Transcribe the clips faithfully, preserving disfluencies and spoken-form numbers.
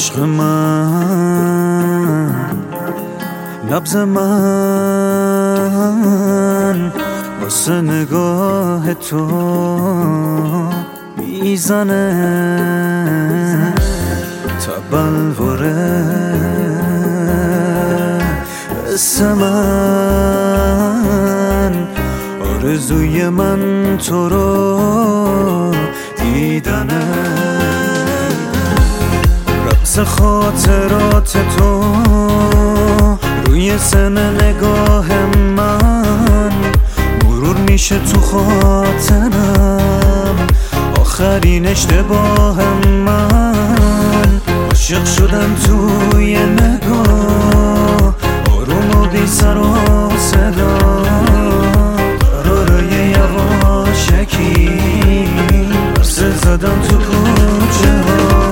عشق من نبض من واسه نگاه تو میزنه تبلوره حس من آرزوی من تو رو دیدنه رقص خاطرات تو روی سن نگاه من مرور میشه تو خاطرم آخرین اشتباه من عاشق شدم توی نگاه آروم و بی سر و صدا قراره یه یواشکی برسه زدم تو کوچه ها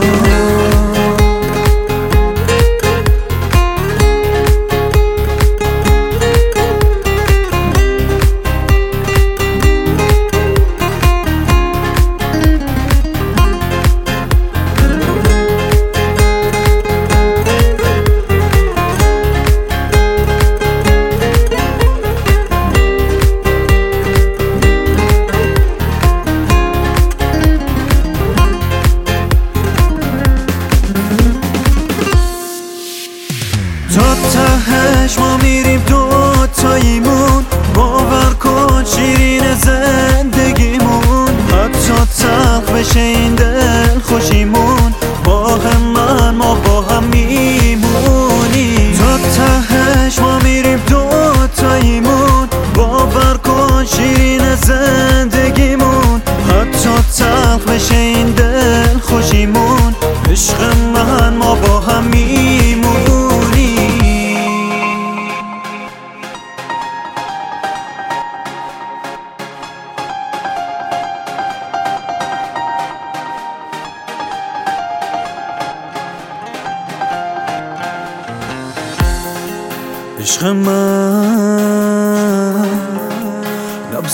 تا تهش ما میریم دو تاییمون باور کن شیرین زندگیمون حتی تلخ بشه این دل خوشیمون با هم من ما با هم میمونیم تا تهش ما میریم دو تاییمون باور کن شیرین زندگیمون حتی تلخ بشه این دل خوشیمون عشق من ما با هم میمونیم عشق من نبض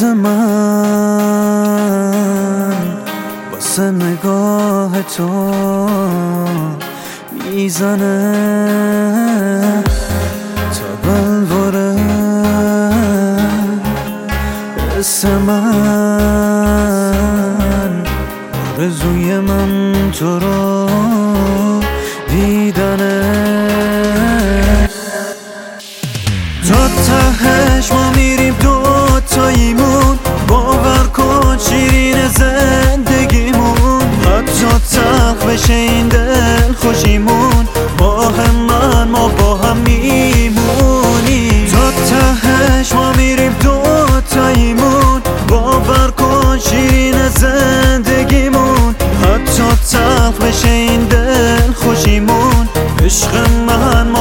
من واسه نگاه تو میزنه تبلوره حس من آرزوی من تو رو دیدنه تا تهش ما میریم دو تاییمون باور کن شیرین زندگیمون حتی تلخ بشه این دل خوشیمون با هم من ما با هم میمونیم تا تهش ما میریم دو تاییمون باور کن شیرین زندگیمون حتی تلخ بشه این دل خوشیمون عشق من